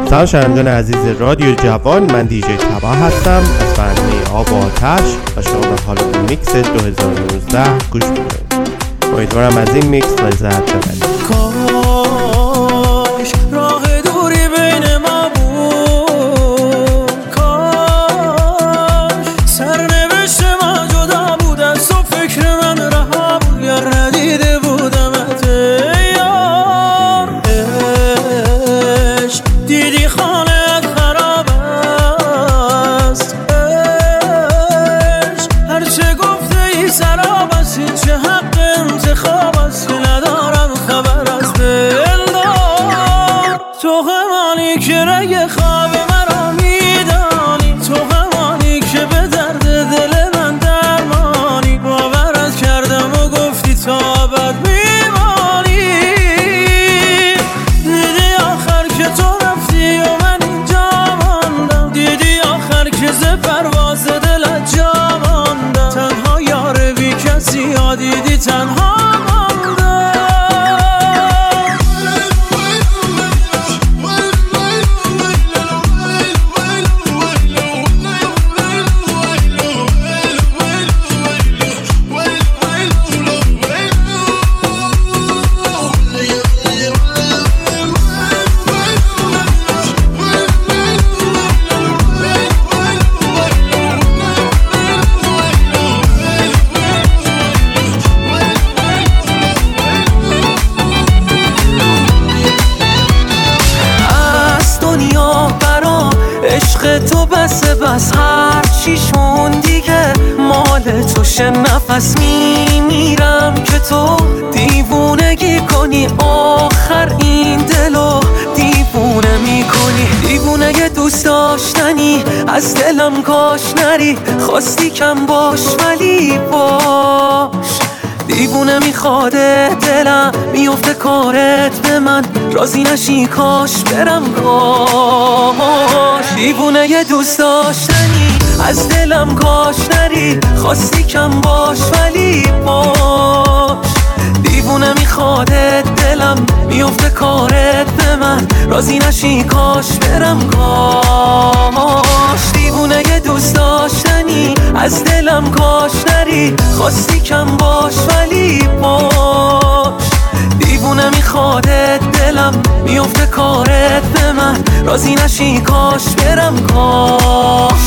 سلام شنوندگان عزیز رادیو جوان، من دیجی تبا هستم از برنامه آب و آتش و شما به حال میکس 2019 گوش میکنید. امیدوارم از این میکس لذت ببرید. کاش راه دوری بین ما بود، کاش سرنوشت ما جدا بود از تو، فکر من رها بود یا ندیده بودمت یار. عشق دیدی خانه‌ات خراب است، عشق هرچه گفته ای سراب است، هیچ حق انتخاب است که ندارم خبر از دلدار. تو همانی که رگ خواب مرا میدانی، تو همانی که به درد دل من درمانی، باورت کردم و گفتی تا ابد میمانی. دیدی آخر که تو رفتی و من اینجا ماندم، دیدی آخر که ز پرواز دلت جا ماندم. تنها یار بی کسی ها دیدی تنها تو بس هر چیشون دیگه مال توشه. نفس میمیرم که تو دیوونگی کنی، آخر این دلو دیوونه میکنی. دیوونه دوست داشتنی از دلم کاش نری، خواستی کم باش ولی باش. دیوونه میخواده دلم میفته کارت به من، راضی نشی کاش برم کاش. دیوونه یه دوست داشتنی از دلم کاش نری، خواستی کم باش ولی باش. دیوونه میخواده دلم میفته کارت به من، راضی نشی کاش برم کاش. دیوونه یه دوست داشتنی از دلم کاش نری، خواستی کم باش ولی باش. دیوونه میخواده دلم میفته کارت به من، راضی نشی کاش برم کاش.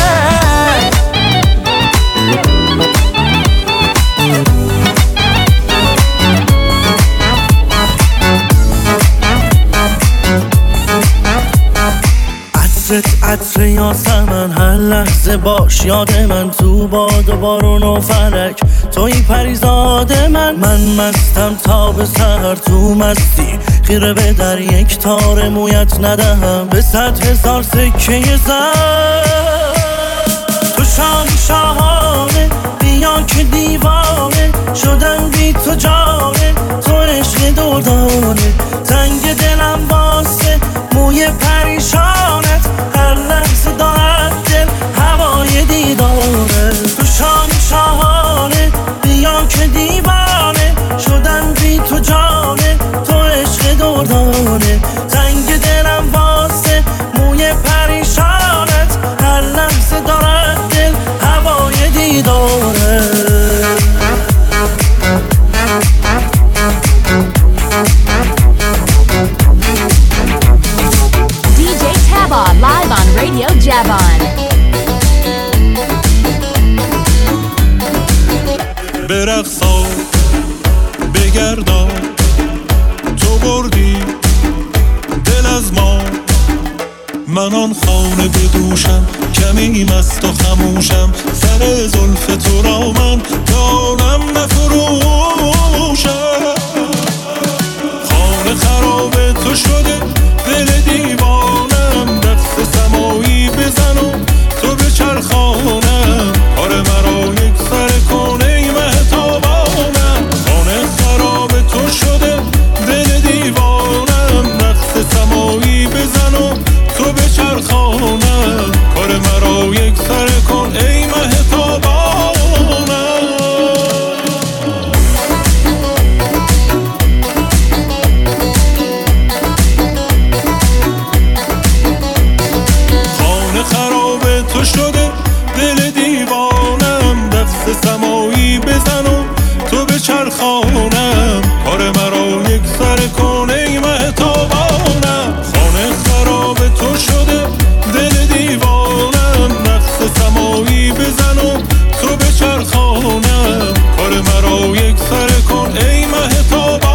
عطر یاسمن هر لحظه باش یاد من، تو باد و بارون و فلک توی پریزاد من. من مستم تا به سحر تو مستی، خیره به در یک تار مویت ندهم به 100,000 سکه زر. تو شاهانه بیا که دیوانه شدم بی تو جانه، تو عشق دردانه تنگ دلم واسه موی پریشانت، هر لحظه دارد دل هوای دیداره. تو شاهانه بیا که دیوانه شدم بی تو جانه، تو عشق دردانه تنگ دلم واسه موی پریشانت، هر لحظه دارد دل هوای دیداره. Live on Radio Javan. برقصا بگردا تو بردی دل از ما، من آن خانه بدوشم کمی مست و خموشم، سر زلف تو را من دانم نفروشم. خانه خراب تو شده دل دیوانم، دست سمایی بزن و تو به چرخانم، کار مرا یک سر کن ای مهتابانم. خانه خراب تو شده دل دیوانم، دست سمایی بزن و تو به چرخانم، کار مرا یک سر کن ای مهتابانم. بچرخانم کار مرا یک سر کن ای مهتابانم خانه خراب تو شده دل دیوانم رقص سمایی بزن و تو بچرخانم کار مرا یک سر کن ای مهتابانم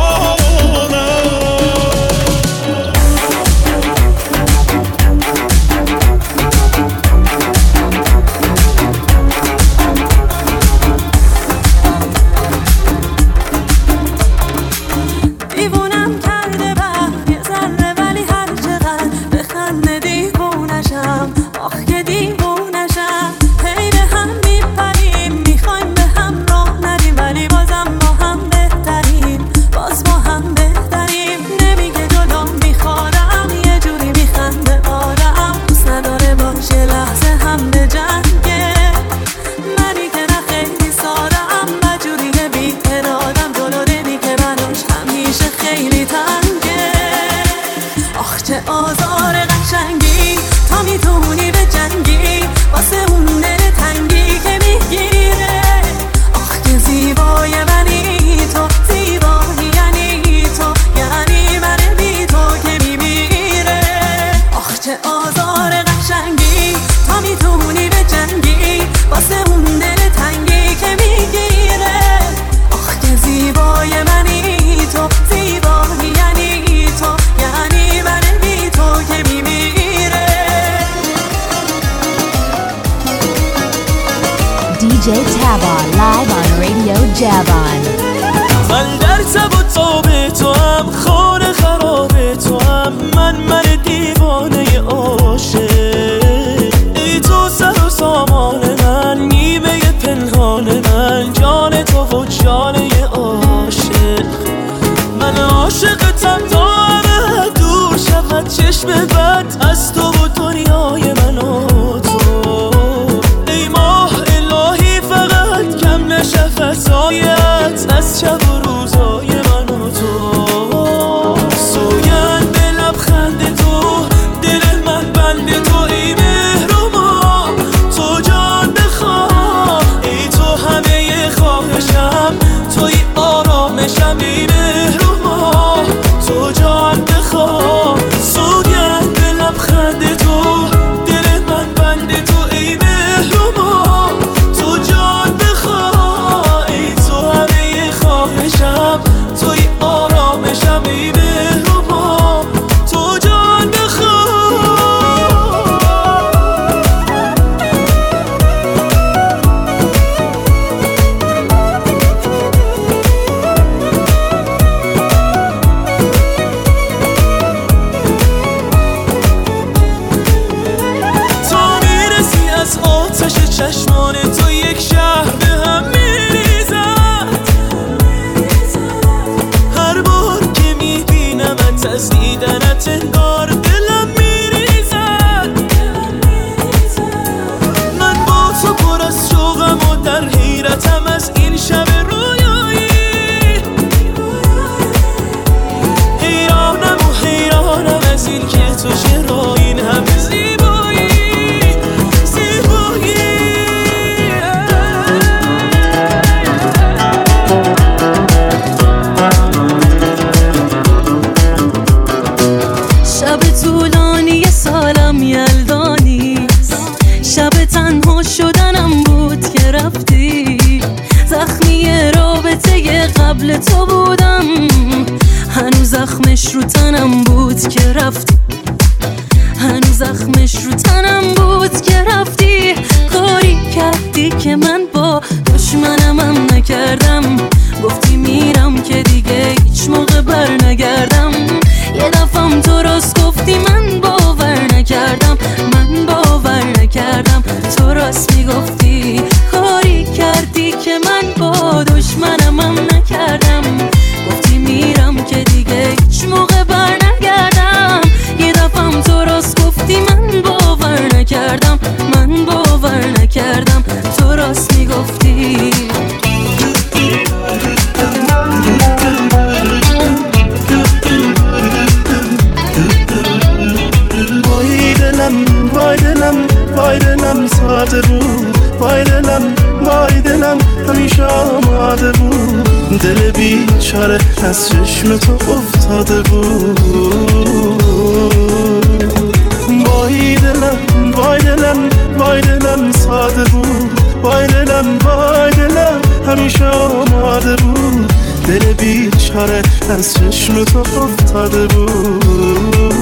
DJ Taba live on Radio Javan. من در تب و تاب تو هم خانه خراب تو هم من دیوانه عاشق ای تو سر و سامان من نیمه پنهان من جان تو و جانه عاشق من عاشقتم تا همه دور شود چشم بد از تو و دنیای من و تو ای ماه الهی فقط کم نشه فضایت از شب و روزای من و تو سوگند به لبخند تو دل من بند تو ای مهرما تو جان بخواه ای تو همه خواهشم توی آرامشم ای مهرما تو جان بخواه سوگند به لبخند تو دل من بند تو ای مهرما تو جان بخواه ای تو همه خواهشم توی آرامشم ای مهربان تو جان بخواه تا میرسی از آتش چشمان تو یک شهر به هم میریزد هر بار که میبینمت از دیدنت انگار دلم میریزد من با تو پر از شوقم و در حیرتم از این شب رویایی حیرانم و حیرانم از این که تو چرا این همه زیبایی شب طولانی سالم یلدانیست شب تنها شدنم بود که رفتی زخمی رابطه قبل تو بودم هنوز زخمش رو تنم بود که رفتی هنوز زخمش رو تنم بود که رفتی کاری کردی که من با دشمنم هم نکردم گفتی میرم که دیگه هیچ موقع بر نگردم یه دفعم تو راست گفتی من باور نکردم تو راست میگفتی کاری کردی که من با دشمنم هم نکردم گفتی میرم که دیگه هیچ موقع بر نگردم یه دفعم تو راست گفتی من باور نکردم تو راست میگفتی وای دلم ساعت رو دل بیچاره از چشم تو افتاده بود. وای دلم وای دلم وای دلم ساده بود، وای دلم وای دلم همیشه آماده بود. دل بیچاره از چشم تو افتاده بود.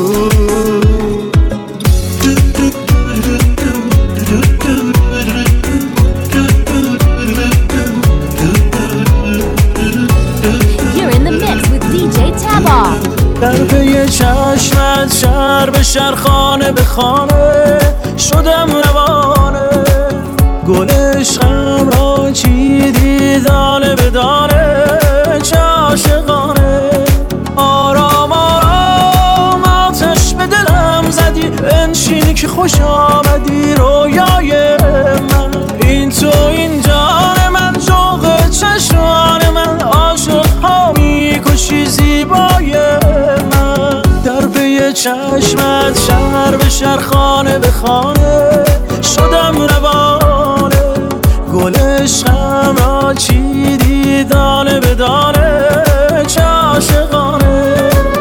در پی چشمت شهر به شهر خانه به خانه شدم روانه. گل عشقم را چیدی دانه به دانه، چه عاشقانه. آرام آرام آتش به دلم زدی، بنشین که خوش آمدی رویای من. این تو این جان من، جوق چشمان من، عاشق ها میکشی زیبای من. در پی چشمت شهر به شهر خانه به خانه شدم روانه. گل عشقم را چیدی دانه به دانه، چه عاشقانه.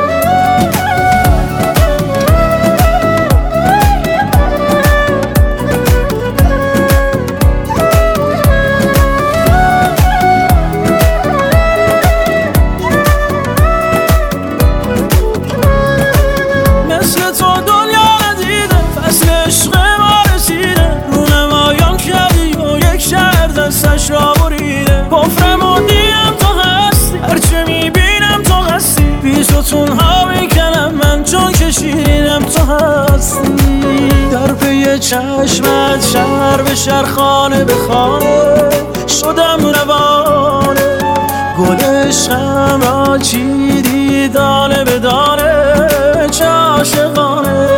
گفترمونیم تو هستی، هرچه میبینم تو هستی. بیزتون ها میکنم من چون که شیرینم تو هستی. در پی چشمت شهر به شهر خانه به خانه شدم روانه. گل عشقم را چیدی دانه به دانه، چه عاشقانه.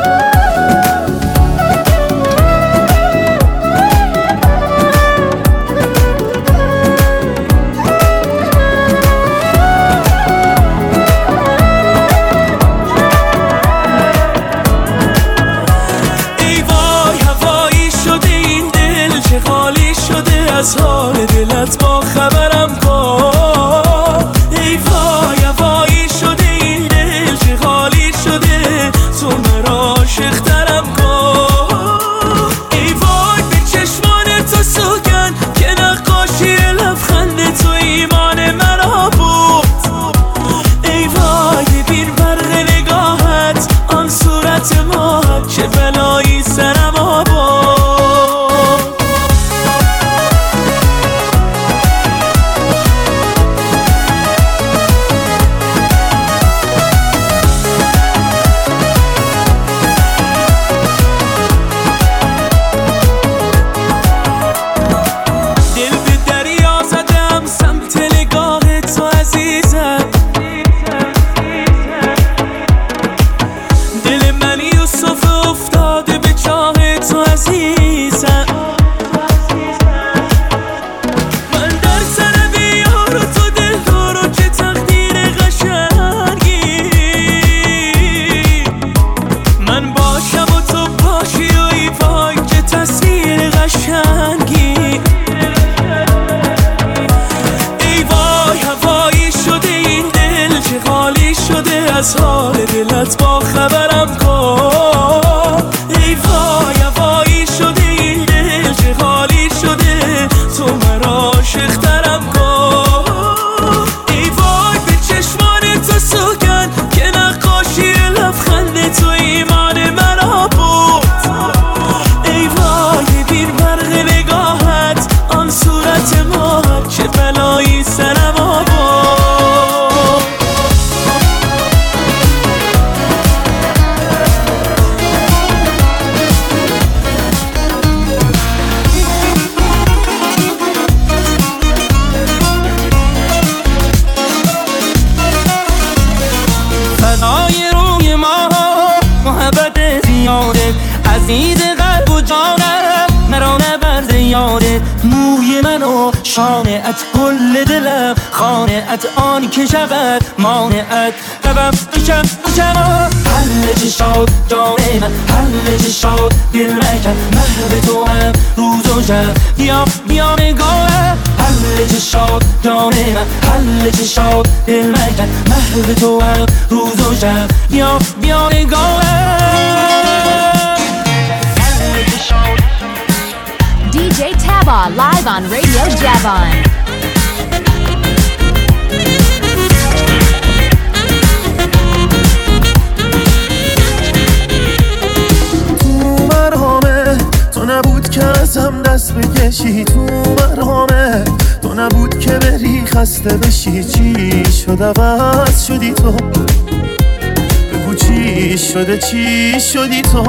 از حال دلت با خبرم کن. ای وای هوایی شده این دل چه خالی شده، تو مرا عاشق‌ترم کن. ای وای به چشمان تو سوگن که نقاشی لبخند تو ایمان مرا بود. ای وای ببین برق نگاهت آن صورت ماهت، چه بلایی سرم آورد. از حال دلت با خبرم کن. ای وای هوایی شده این دل چه خالی شده، تو مرا عاشق‌ترم کن. ای وای به چشمان تو سوگن که نقاشی لبخند تو ایمان مرا بود. ای وای ببین برق نگاهت آن صورت ماهت، چه بلایی سرم آورد. شانعت گل دلم، خانعت آنی که شود مانعت قبم میشم حل چشات جان من، حل چشات دل مکن، محو تو هم روز و شب، بیا نگاهم. حل چشات جان من، حل چشات دل مکن، محو تو هم روز و شب، بیا نگاهم. DJ Taba live on Radio Javon. تو مرهامه تو نبود که ازم دست بکشی، تو مرهامه تو نبود که بری خسته بشی. چی شد عوض شدی تو، بگو چی شده چی شدی تو.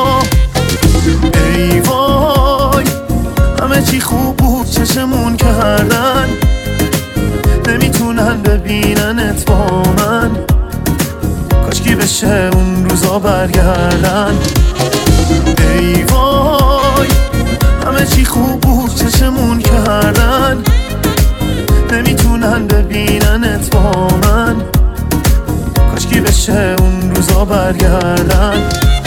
ای وای همه چی خوب بود چشمون کردن، نمیتونن ببیننت با من، کاشکی بشه اون روزا برگردن. ای وای همه چی خوب بود چشمون کردن، نمیتونن ببیننت با من، کاشکی بشه اون روزا برگردن.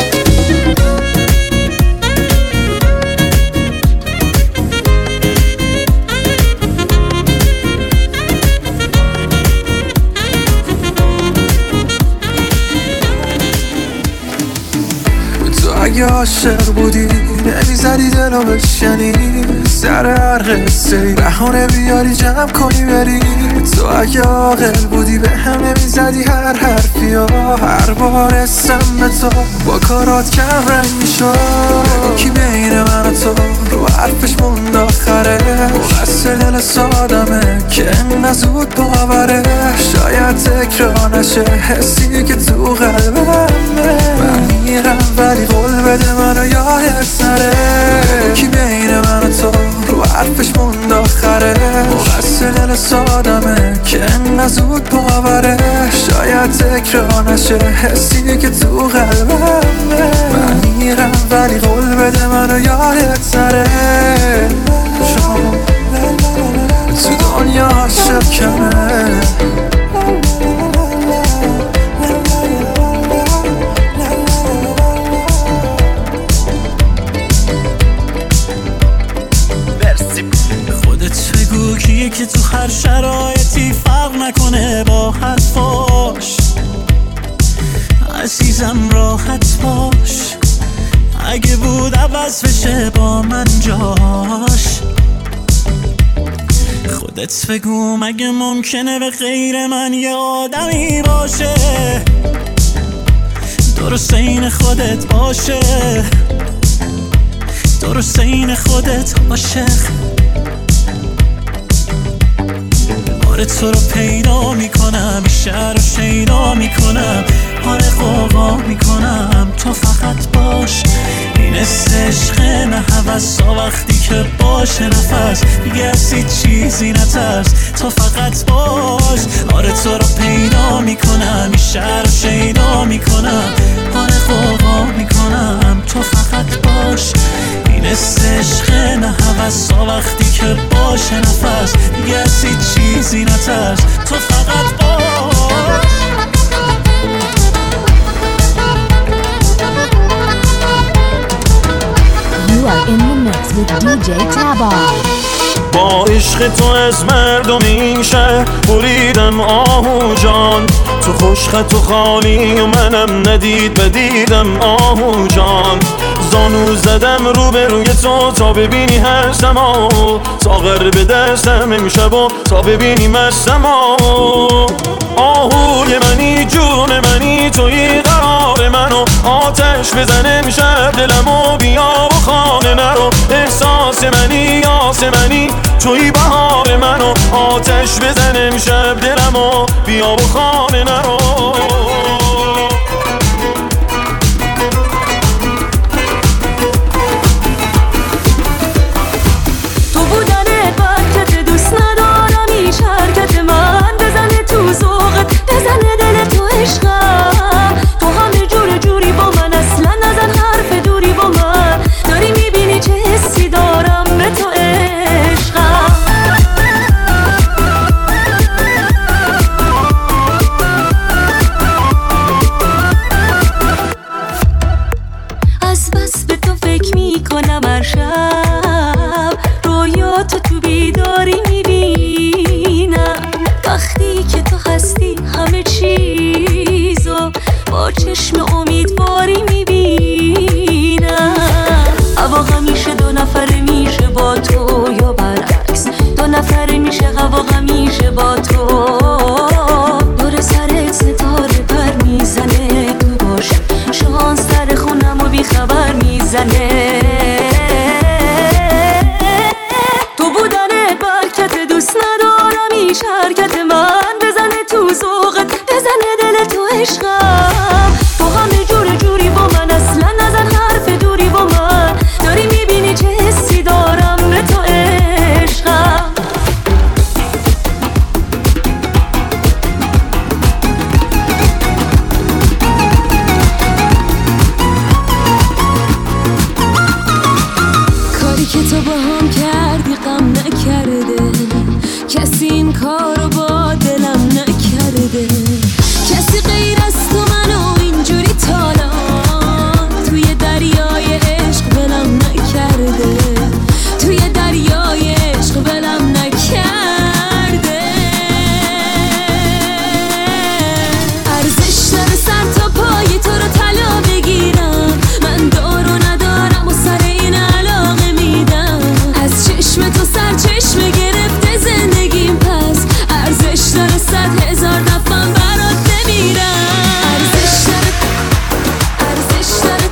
اگه عاشق بودی نمیزدی دلو بشنی، سر هر قصه بهانه بیاری جمع کنی بری. تو اگه عاقل بودی به هم نمیزدی هر حرفی ها، هر بار اسم به تو با کارات کم رنگ میشد. کی بین من و تو رو حرفش موند آخره، مقصر دل سادمه که انقدر زود باوره. شاید تکرار نشه حسی که تو قلبمه، من میرم ولی قول بده منو یادت نره. کی بین من و تو رو حرفش موند آخره، مقصر دل سادمه که انقدر زود باوره. شاید تکرار نشه حسی که تو قلبمه، من میرم ولی قول بده منو یادت نره. تو دنیا عاشق کمه، کیه که تو هر شرایطی فرق نکنه با حرفاش. عزیزم راحت باش، اگه بود عوض بشه با من جاش. خودت بگو مگه ممکنه به غیر من یه آدمی باشه، درست این خودت باشه، درست این خودت عاشق. آره تو رو پیدا میکنم، شهر رو شیدا میکنم، آره قوقا میکنم، تو فقط باش. این عشق نه هوسا، وقتی که باشه نفس دیگه از هیچ چیزی نترس، تو فقط باش. آره تو رو پیدا میکنم، شهر رو شیدا میکنم، آره قوقا میکنم، تو فقط باش. این عشق نه هوسا، وقتی که باشه نفس دیگه از هیچ چیزی نترس، تو فقط باش. You are in the mix with DJ Taba. با عشق تو از مردم شهر بریدم آهو جان، تو خوشخط و خالی و منم ندید بدیدم آهو جان. زانو زدم رو به روی تو تا ببینی هستم ساغر به دستم امشب و تا ببینی مستم آهوی منی جون منی توی قرار منو، آتش بزن امشب دلمو بیا و خانه نرو. احساس منی آسمنی توی بهار منو، آتش بزن امشب دلمو بیا و خانه نرو. بزنه دل تو عشقم، تو همه جور جوری با من، اصلا نزن حرف دوری با من. داری میبینی چه حسی دارم به تو عشقم. چشم امیدواری میبینم. هوا همیشه دو نفره میشه با تو یا برعکس، دو نفره میشه هوا همیشه با تو. دور سرت ستاره پر میزنه، تو باشه شانس سر خونم و بیخبر میزنه. تو بودن برکت دوست ندارم، ایش حرکت من بزنه تو ذوقت، بزنه دل تو عشقم. تو همه جوری با من، اصلا نزن حرف دوری با من. داری میبینی چه حسی دارم به تو عشقم. کاری که تو با هم کردی غم نکرده، کسی این کارو با دلم نکرده. کسی غیر از تو منو اینجوری تالان توی دریای عشق بلم نکرده، توی دریای عشق بلم نکرده. ارزش داره سر تا پای تو رو طلا بگیرم، من دارو ندارم و سر این علاقه میدم. از چشم تو سر چشمه گرفته زندگیم، پس ارزش داره 100,000 دفعه برات بمیرم. ارزش داره، ارزش داره.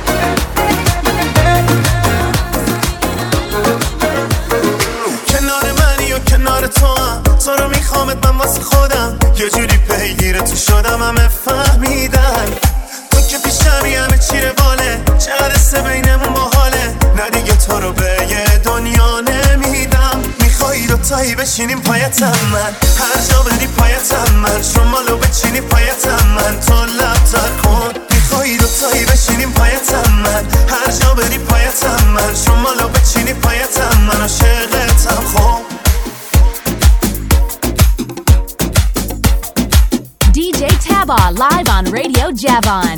کنار منی و کنار تو هم، تو رو میخوامت من واسه خودم. یه جوری پیگیر تو شدم همه فهمیدن، تو که پیشمی همه چی رواله، چه عرصه بینمون باحاله. نه دیگه تو رو به یه دنیا نمیدم. میخوایی دوتایی بشینیم پایتم من، هر جا بدی پایتم من. شمالو بچینی پایتم من، تو لب تر کن. میخوایی دوتایی بشینیم پایتم من، هر جا بدی پایتم من. شمالو بچینی پایتم من، عاشقتم خب. DJ Taba live on Radio Javon.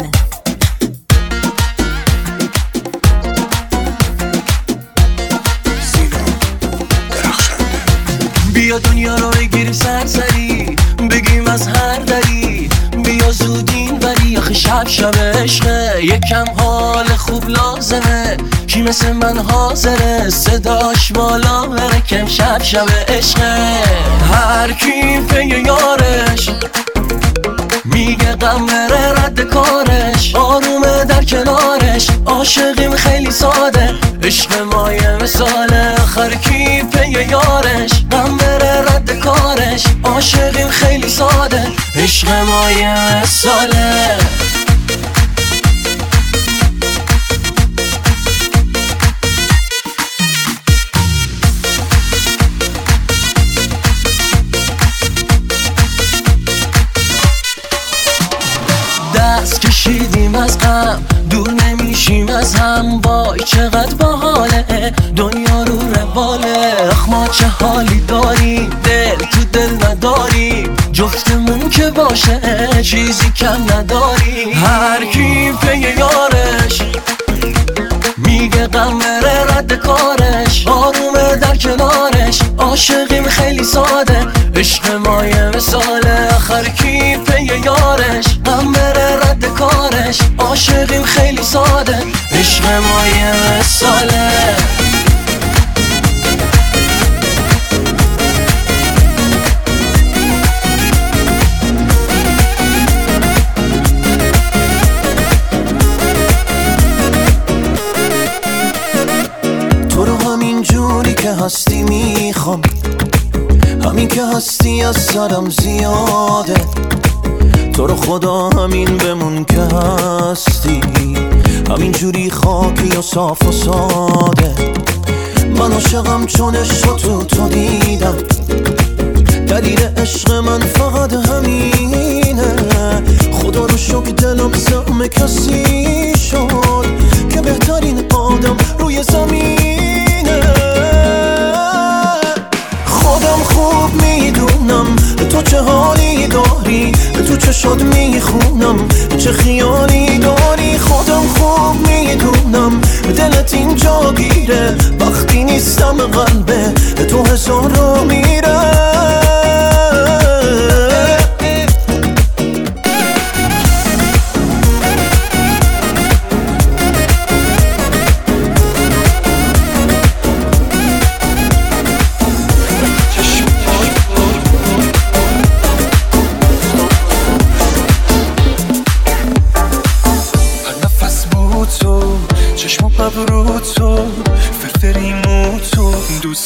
بیا دنیا رو بگیریم سرسری، بگیم از هر دری. بیا زودین ولی آخه شب عشقه، یکم حال خوب لازمه. کی مثل من حاضره صداش بالا بره، کم شب عشقه. هر کی پی یارش میگه غم بره رد کارش، آرومه در کنارش. عاشقیم خیلی ساده، عشق ما یه مثاله. آخر کی پی یارش غم بره رد کارش، عاشقیم خیلی ساده، عشق ما یه مثاله. دست کشیدیم از غم، دور نمیشیم از هم. وای چقدر باحاله دنیا رو رواله. اخ ما چه حالی داریم، دل تو دل نداریم. جفتمون که باشه چیزی کم نداریم. هر کی پی یارش میگه غم بره رد کارش، آرومه در کنارش. عاشقیم خیلی ساده، عشق ما یه مثاله. آخر کی پی یارش غم بره رد کارش، عاشقیم خیلی ساده، عشق ما یه مثاله. تو رو همین جوری که هستی میخوام، همین که هستی از سرم زیاده. تو رو خدا همین بمون که هستی، همین جوری خاکی و صاف و ساده. من عاشقم چون عشق تو دیدم، دلیل عشق من فقط همینه. خدا رو شکر دلم زحم کسی شد که بهترین آدم روی زمینه. خودم خوب میدونم تو چه حالی داری، تو چشات میخونم چه خیالی داری. خودم خوب میدونم دلت اینجا گیره، وقتی نیستم قلبه تو هزار رو میره.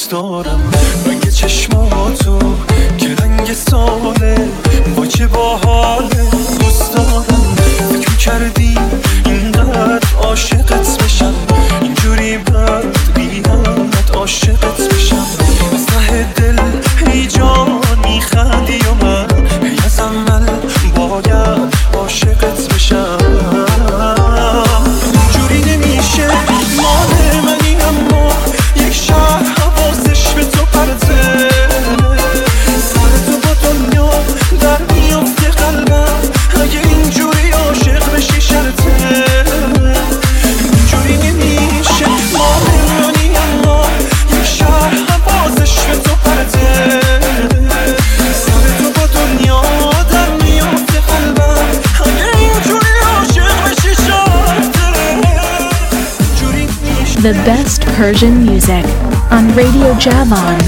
دوست دارم. رنگ چشماتو که رنگ ساله با چه باحاله دوست دارم. فکر کردی اینقدر عاشقت بشم، اینجوری بد بیانت عاشقت بشم. از ته دل ای جان میخندی و من ای از اول باید عاشقت بشم. اینجوری نمیشه مال منی اما یک شهر حواسش به تو پرته. سر تو با دنیا در میافته قلبم اگه اینجوری عاشق بشی شرطه. اینجوری نمیشه مال منی اما یک شهر حواسش به تو پرته. سر تو با دنیا در میافته قلبم اگه اینجوری عاشق بشی شرطه. The best Persian music on Radio Javan.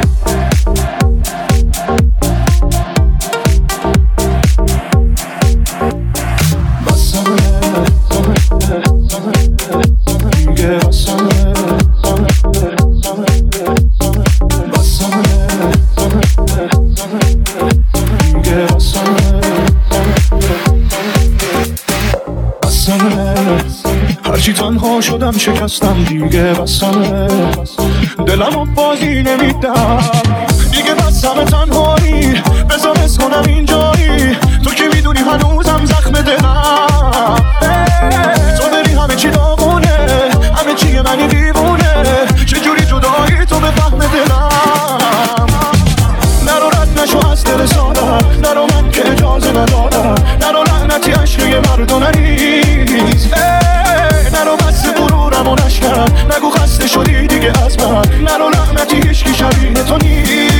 هرچی تنها شدم شکستم دیگه بسمه، دلمو بازی نمیدم دیگه بسمه. تنهایی بذار حس کنم اینجایی، تو که میدونی هنوزم زخم دلم. تو بری همه چی داغونه، همه چی منی دیوونه، چجوری جدایی تو به فهم دلم. نرو رد نشو از دل سادم، نرو من که اجازه ندادم، نرو لعنتی عشقی مردم نیست. نرو بس غرورم و نشکن، نگو خسته شدی دیگه از من، نرو لعنتی هیچکی شبیه تو نیست.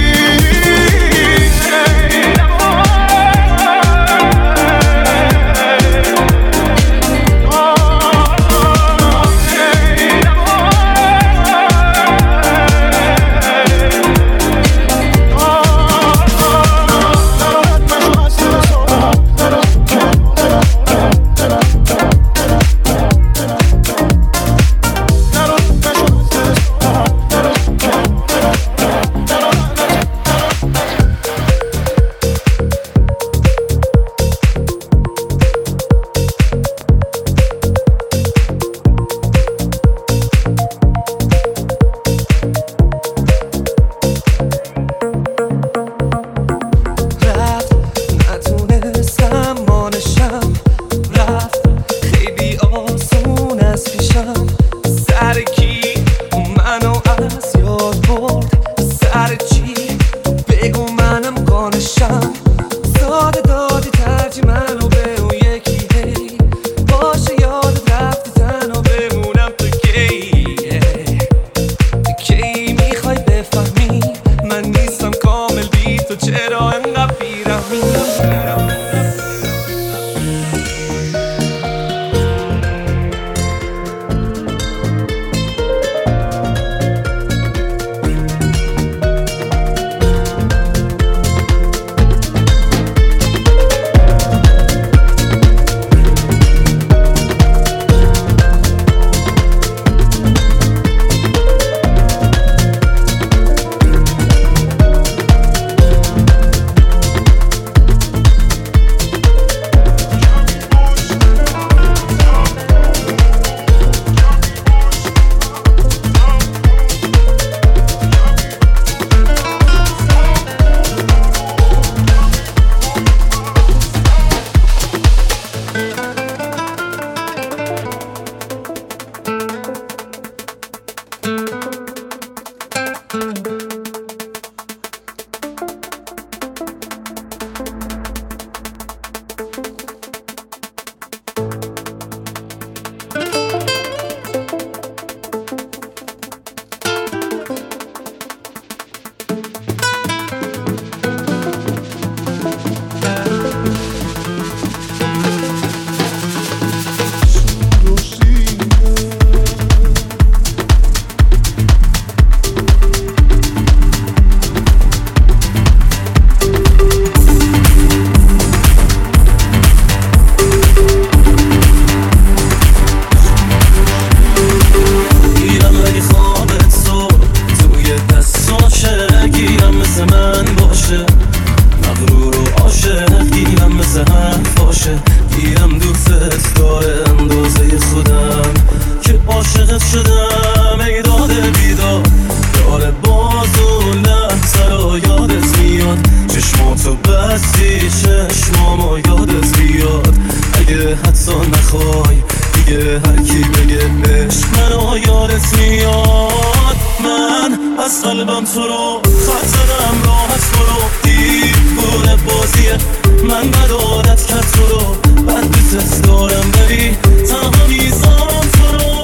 قلبم تو رو خط زدم راه از تو رو دیوونه بازیه من بد عادت کرد تو رو بد دوست دارم ولی تنها میذارم تو رو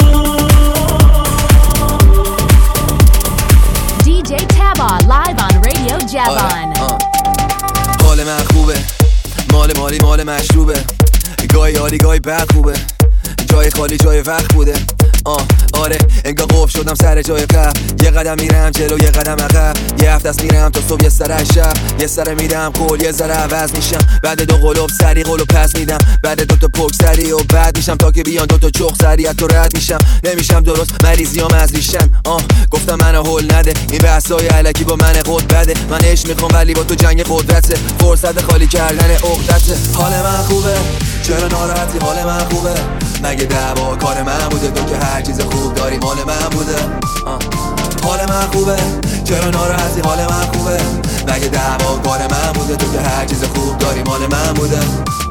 DJ Taba live on Radio Javon. حال من خوبه مال مشروبه گاهی عالی گاهی بد خوبه جای خالی جای وقت بوده آره انگار قفل شدم سر جای قبل یه قدم میرم جلو یه قدم عقب یه هفته است میرم تا صبح یه سر شب یه سر میدم قول یه ذره عوض میشم بعد دو قلوب سری قلوب پس میدم بعد دو تا پک سری و بعد میشم تا که بیان دو تا چخ سری از تو رد میشم نمیشم درست مریضیام از ریشن گفتم منو هول نده این بحثای الکی با من خود بده من عشق میخوام ولی با تو جنگ قدرته فرصت خالی کردن عقدته حال من خوبه چرا ناراحتی حال من خوبه مگه دعوا کار من بوده تو که هر چیز خوب داری مال من بوده حال من خوبه چرا ناراحتی حال من خوبه مگه دعوا کار من بوده تو که هر چیز خوب داری مال من بوده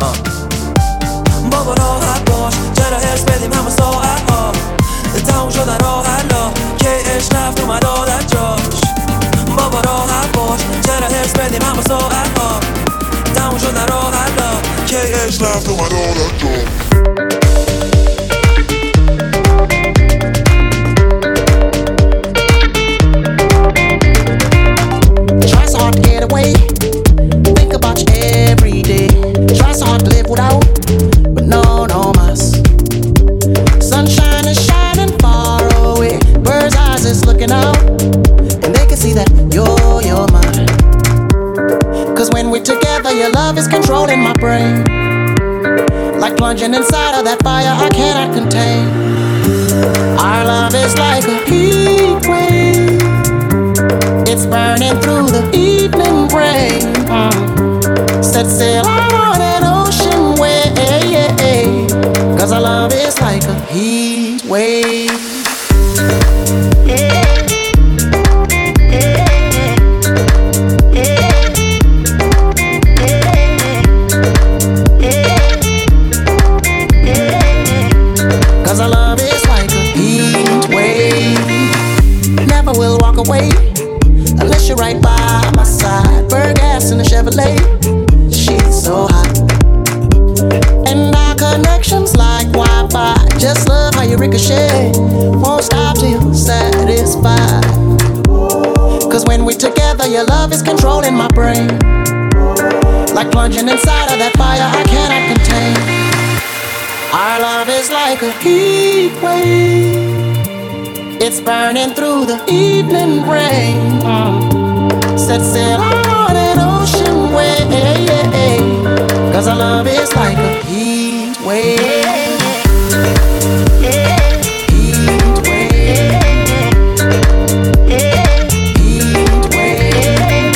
بابا راحت باش چرا حرص بدیم همه ساعت ها تموم شدن راه حلا که عشق رفت اومد عادت جاش بابا راحت باش چرا حرص بدیم همه ساعت ها تموم شدن راه حلا که عشق رفت اومد عادت جاش Think about you every day. Try so hard to live without, but no mas. Sunshine is shining far away. Bird's eyes is looking out, and they can see that you're mine. Cause when we're together, your love is controlling my brain. Like plunging inside of that fire I cannot contain. Our love is like a heat wave. It's burning through the evening rain. Set sail out on an ocean wave. Cause our love is like a heat wave. Cause our love is like a heat wave. Never will walk away unless you're right by my side. Burn gas in a Chevrolet, she's so hot. And our connection's like Wi-Fi. Just love how you ricochet. Won't stop till you're satisfied. Cause when we're together, your love is controlling my brain. Like plunging inside of that fire I cannot contain. Our love is like a heat wave. It's burning through the evening rain. Set sail on an ocean wave. Cause our love is like a heat wave. Heat wave. Heat wave.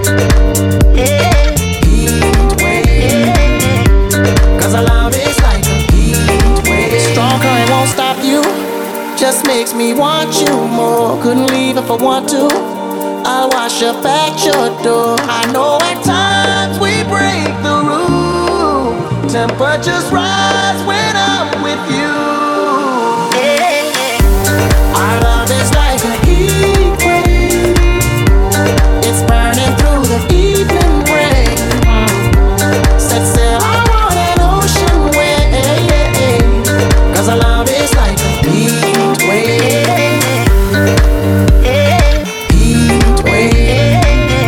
Heat wave. Cause our love is like a heat wave. Strong current won't stop you, just makes me want you more. Couldn't leave if I want to. I'll wash up at your door. I know at times we break the rule. Temperatures rise when I'm with you. Our love is like a heat wave. It's burning through the evening rain. Set sail out on an ocean wave. Cause our love is like a heat wave. Heat wave.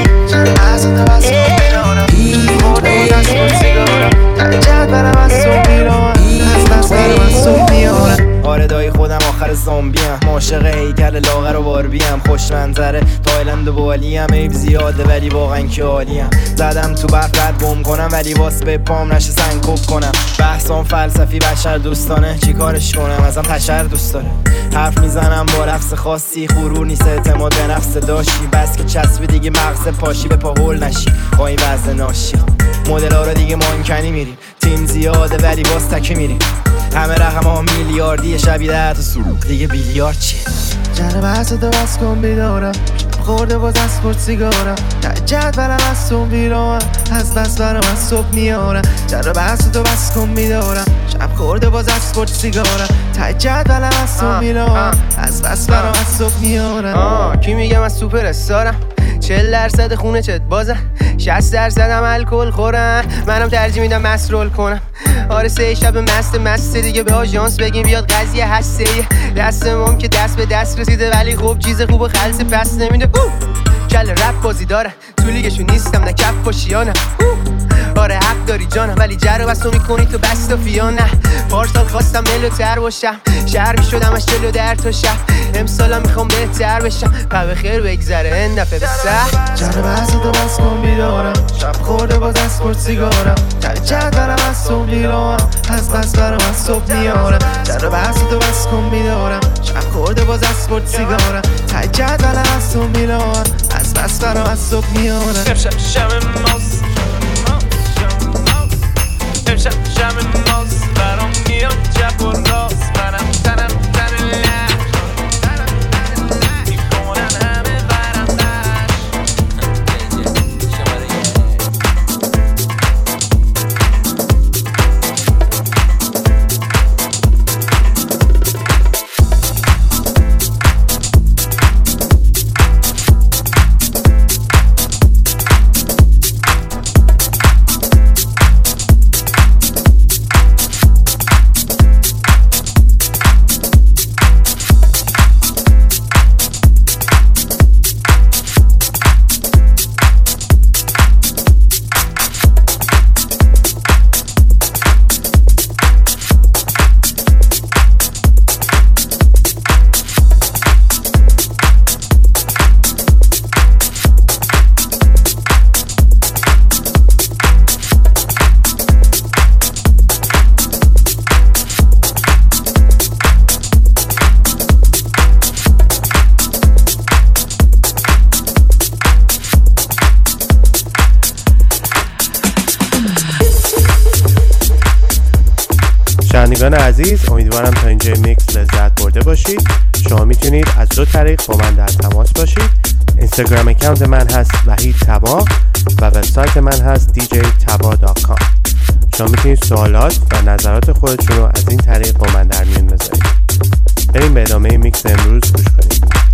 آره دایی خودم آخر زامبیم عاشق هیکل لاغر و باربیم خوش منظره تایلند و بالیم عیب زیاده ولی واقعا که عالیم زدم تو برق رد بم کنم ولی واس به پام نشه سنکوب کنم بحثام فلسفی بشر دوستانه چی کارش کنم ازم تشر دوست داره حرف میزنم با لفظ خاصی غرور نیست اعتماد به نفس داشتی بس که چسبی دیگه مغز پاشی به پا هول نشی با این وزن ناشی مدل ها رو دیگه مانکنی میریم تیم زیاده ولی باز تکی میریم همه رقم ها میلیاردی شبیه 10 تا سوروخ دیگه بیلیارد چیه جنه بحث تو بس کن بیدارم خورده باز از پرد سیگارم تجد برم از تو بیرام از بس برم از صبح میارم جر بحث تو بس کن میدارم شب خورده باز از پرد سیگارم تجد برم از تو میرام از بس برم از صبح میارم کی میگم از سوپر استارم 40% خونه چت بازم 60% هم الکل خورم منم ترجیح میدم مست رول کنم آره 3 شب مست دیگه به آژانس بگیم بیاد قضیه هسته دستمون که دست به دست رسیده ولی خوب چیز خوب و خلص پس نمیده کل رپ بازی داره تو لیگشون نیستم نه کف پاشیانم آره حق داری جانم ولی جر و بستو میکنی تو بست و فیانه پارسال خواستم ملوتر باشم شهر میشدم از 40 در تا شب امسالم میخوام بهتر بشم به خیر بگذره این دفعه به سر جر و بستو تو بس کن بیدارم شب خورده باز از پرد سیگارم تجد برم از تو بیرام از بس برم از صبح میارم جر و بستو تو بس کن بیدارم شب خورده باز از پرد سیگارم تجد برم از تو بیرام از بس برم از صبح میارم امشب شب ناز برام میاد جب و راست منم تنم تن لح میکنن همه برندش شنوندگان عزیز، امیدوارم تا اینجای میکس لذت برده باشید. شما میتونید از 2 طریق با من در تماس باشید. اینستاگرام اکانت من هست وحید تبا و وبسایت من هست djtaba.com. شما میتونید سوالات و نظرات خودتون رو از این طریق با من در میون بذارید. بریم به ادامه میکس امروز گوش کنید.